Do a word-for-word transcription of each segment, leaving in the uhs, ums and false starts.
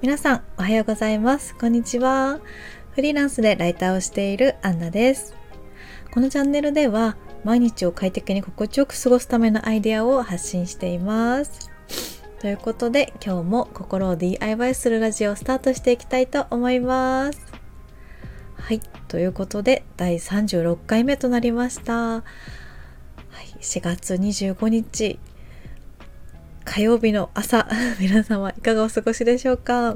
皆さんおはようございます。こんにちは。フリーランスでライターをしているアンナです。このチャンネルでは毎日を快適に心地よく過ごすためのアイデアを発信しています。ということで今日も心を ディーアイワイ するラジオをスタートしていきたいと思います。はい、ということでだいさんじゅうろっかいめとなりました。はい、しがつにじゅうごにち火曜日の朝皆様いかがお過ごしでしょうか。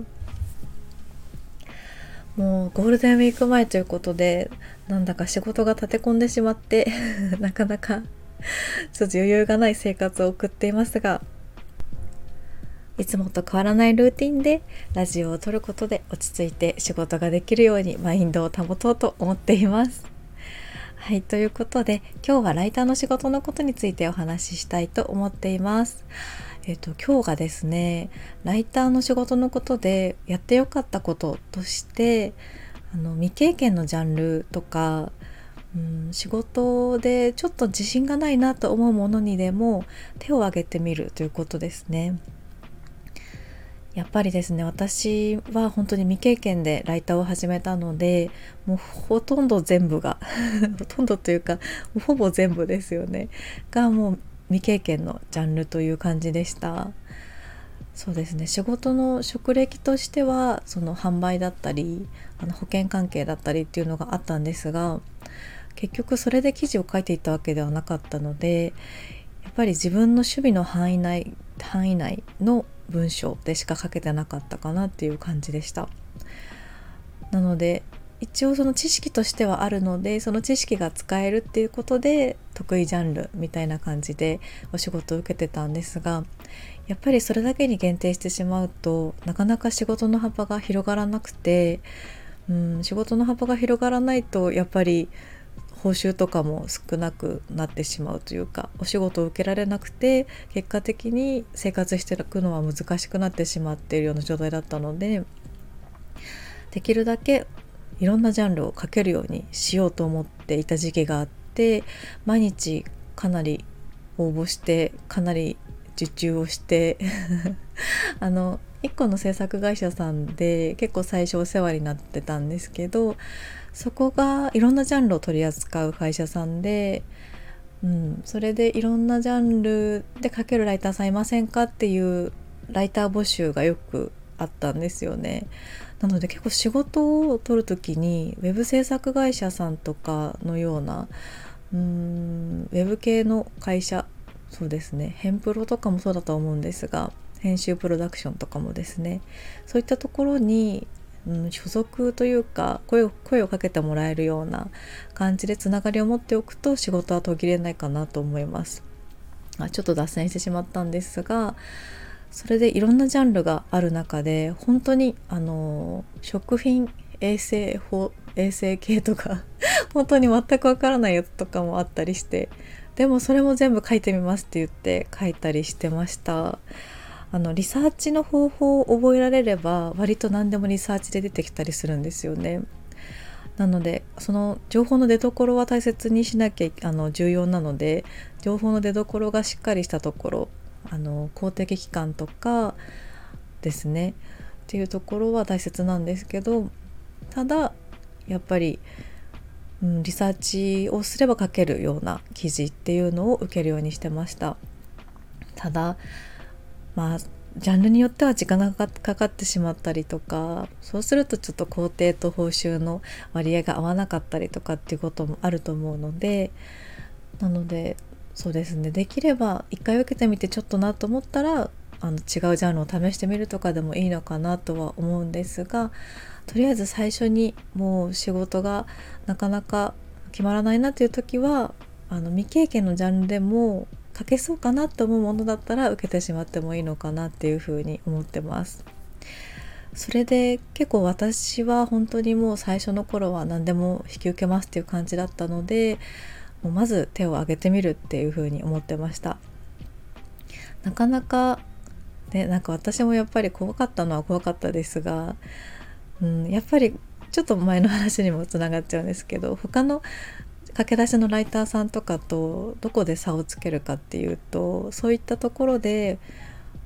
もうゴールデンウィーク前ということでなんだか仕事が立て込んでしまってなかなかちょっと余裕がない生活を送っていますが、いつもと変わらないルーティンでラジオを撮ることで落ち着いて仕事ができるようにマインドを保とうと思っています。はい、ということで今日はライターの仕事のことについてお話ししたいと思っています。えっと、今日がですね、ライターの仕事のことでやってよかったこととしてあの未経験のジャンルとか、うん、仕事でちょっと自信がないなと思うものにでも手を挙げてみるということですね。やっぱりですね、私は本当に未経験でライターを始めたので、もうほとんど全部がほとんどというかほぼ全部ですよねがもう未経験のジャンルという感じでした。そうですね、仕事の職歴としてはその販売だったりあの保険関係だったりっていうのがあったんですが、結局それで記事を書いていたわけではなかったので、やっぱり自分の守備の範囲内範囲内の文章でしか書けてなかったかなっていう感じでした。なので一応その知識としてはあるので、その知識が使えるっていうことで得意ジャンルみたいな感じでお仕事を受けてたんですが、やっぱりそれだけに限定してしまうとなかなか仕事の幅が広がらなくて、うん、仕事の幅が広がらないとやっぱり報酬とかも少なくなってしまうというか、お仕事を受けられなくて結果的に生活していくのは難しくなってしまっているような状態だったので、できるだけいろんなジャンルを書けるようにしようと思っていた時期があって、毎日かなり応募してかなり受注をしてあのいっこの制作会社さんで結構最初お世話になってたんですけど、そこがいろんなジャンルを取り扱う会社さんで、うん、それでいろんなジャンルで書けるライターさんいませんかっていうライター募集がよくあったんですよね。なので結構仕事を取るときにウェブ制作会社さんとかのようなうーんウェブ系の会社、そうですね、ヘンプロとかもそうだと思うんですが、編集プロダクションとかもですね、そういったところに、うん、所属というか声を、声をかけてもらえるような感じでつながりを持っておくと仕事は途切れないかなと思います。あ、ちょっと脱線してしまったんですが、それでいろんなジャンルがある中で本当にあの食品衛生法衛生系とか本当に全くわからないやつとかもあったりして、でもそれも全部書いてみますって言って書いたりしてました。あのリサーチの方法を覚えられれば割と何でもリサーチで出てきたりするんですよね。なのでその情報の出所は大切にしなきゃあの重要なので、情報の出所がしっかりしたところ、あの公的機関とかですねっていうところは大切なんですけど、ただやっぱり、うん、リサーチをすれば書けるような記事っていうのを受けるようにしてました。ただまあジャンルによっては時間がかかってしまったりとか、そうするとちょっと工程と報酬の割合が合わなかったりとかっていうこともあると思うので、なのでそうですね、できれば一回受けてみてちょっとなと思ったらあの違うジャンルを試してみるとかでもいいのかなとは思うんですが、とりあえず最初にもう仕事がなかなか決まらないなという時はあの未経験のジャンルでも書けそうかなと思うものだったら受けてしまってもいいのかなっていうふうに思ってます。それで結構私は本当にもう最初の頃は何でも引き受けますっていう感じだったので、もうまず手を挙げてみるっていうふうに思ってました。なかなかね、なんか私もやっぱり怖かったのは怖かったですが、うん、やっぱりちょっと前の話にもつながっちゃうんですけど、他の駆け出しのライターさんとかとどこで差をつけるかっていうと、そういったところで、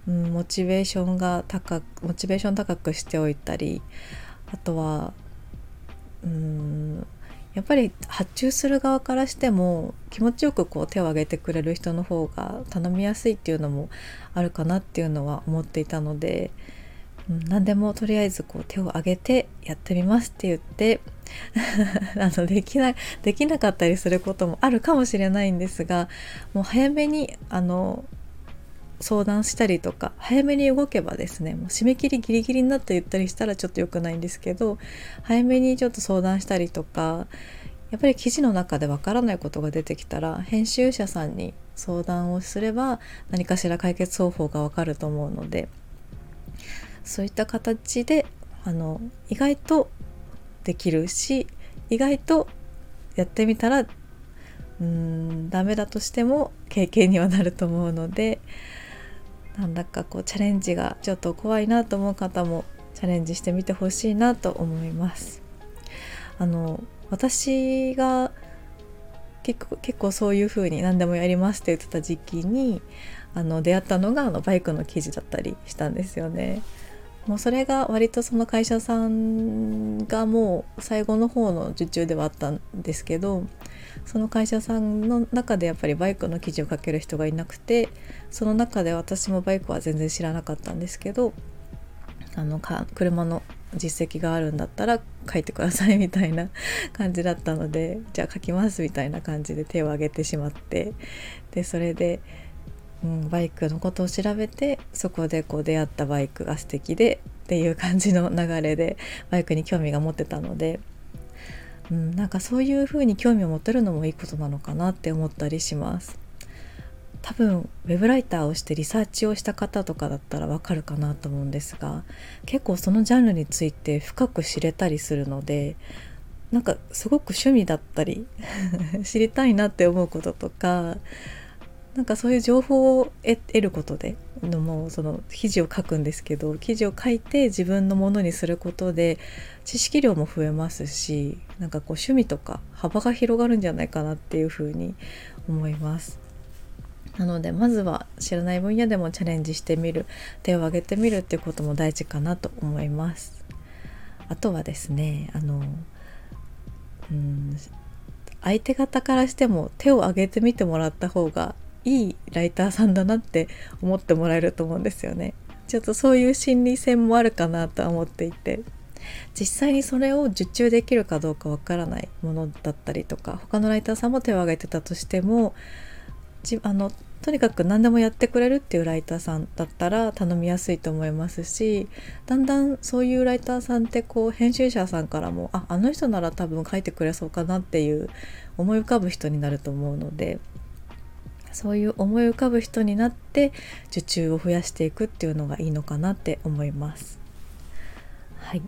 うん、モチベーションが高くモチベーション高くしておいたり、あとはうーんやっぱり発注する側からしても気持ちよくこう手を挙げてくれる人の方が頼みやすいっていうのもあるかなっていうのは思っていたので、うん、何でもとりあえずこう手を挙げてやってみますって言ってあのできないできなかったりすることもあるかもしれないんですが、もう早めにあの相談したりとか、早めに動けばですね、もう締め切りギリギリになって言ったりしたらちょっと良くないんですけど、早めにちょっと相談したりとか、やっぱり記事の中でわからないことが出てきたら編集者さんに相談をすれば何かしら解決方法がわかると思うので、そういった形であの意外とできるし、意外とやってみたらうーんダメだとしても経験にはなると思うので、なんだかこうチャレンジがちょっと怖いなと思う方もチャレンジしてみてほしいなと思います。あの私が結構、結構そういう風に何でもやりますって言ってた時期にあの出会ったのがあのバイクの記事だったりしたんですよね。もうそれが割とその会社さんがもう最後の方の受注ではあったんですけど、その会社さんの中でやっぱりバイクの記事を書ける人がいなくて、その中で私もバイクは全然知らなかったんですけど、あのか車の実績があるんだったら書いてくださいみたいな感じだったので、じゃあ書きますみたいな感じで手を挙げてしまって、でそれでうん、バイクのことを調べて、そこでこう出会ったバイクが素敵でっていう感じの流れでバイクに興味が持ってたので、うん、なんかそういう風に興味を持てるのもいいことなのかなって思ったりします。多分ウェブライターをしてリサーチをした方とかだったらわかるかなと思うんですが、結構そのジャンルについて深く知れたりするので、なんかすごく趣味だったり知りたいなって思うこととか、なんかそういう情報を得ることでのもうその記事を書くんですけど、記事を書いて自分のものにすることで知識量も増えますし、なんかこう趣味とか幅が広がるんじゃないかなっていうふうに思います。なのでまずは知らない分野でもチャレンジしてみる、手を挙げてみるっていうことも大事かなと思います。あとはですね、あのうん相手方からしても手を挙げてみてもらった方がいいライターさんだなって思ってもらえると思うんですよね。ちょっとそういう心理戦もあるかなと思っていて、実際にそれを受注できるかどうかわからないものだったりとか、他のライターさんも手を挙げてたとしても、じあのとにかく何でもやってくれるっていうライターさんだったら頼みやすいと思いますし、だんだんそういうライターさんってこう編集者さんからもあ、あの人なら多分書いてくれそうかなっていう思い浮かぶ人になると思うので、そういう思い浮かぶ人になって受注を増やしていくっていうのがいいのかなって思います。はい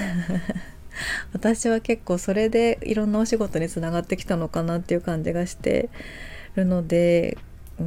私は結構それでいろんなお仕事につながってきたのかなっていう感じがしてるので、うん、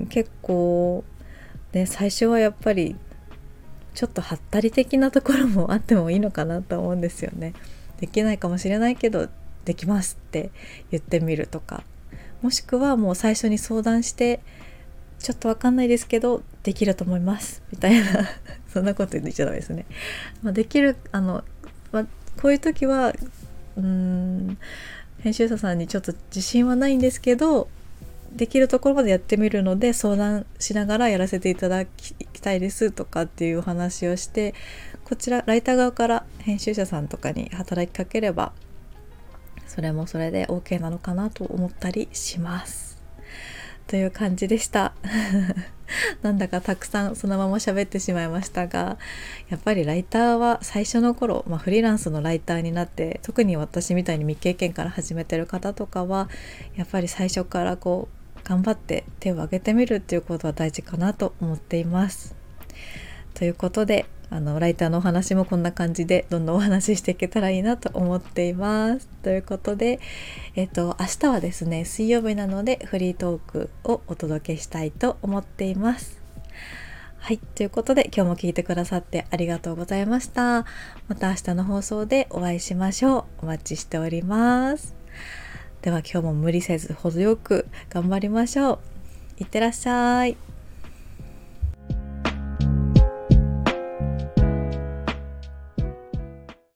結構ね、最初はやっぱりちょっとはったり的なところもあってもいいのかなと思うんですよね。できないかもしれないけどできますって言ってみるとか、もしくはもう最初に相談してちょっとわかんないですけどできると思いますみたいなそんなこと言っちゃダメですね。まあ、できるあの、まあ、こういう時はうーん編集者さんにちょっと自信はないんですけどできるところまでやってみるので相談しながらやらせていただきたいですとかっていうお話をして、こちらライター側から編集者さんとかに働きかければそれもそれで OK なのかなと思ったりしますという感じでしたなんだかたくさんそのまま喋ってしまいましたが、やっぱりライターは最初の頃、まあ、フリーランスのライターになって特に私みたいに未経験から始めてる方とかはやっぱり最初からこう頑張って手を挙げてみるっていうことは大事かなと思っています。ということであのライターのお話もこんな感じでどんどんお話ししていけたらいいなと思っています。ということで、えっと、明日はですね水曜日なのでフリートークをお届けしたいと思っています。はい、ということで今日も聞いてくださってありがとうございました。また明日の放送でお会いしましょう。お待ちしております。では今日も無理せず程よく頑張りましょう。いってらっしゃい。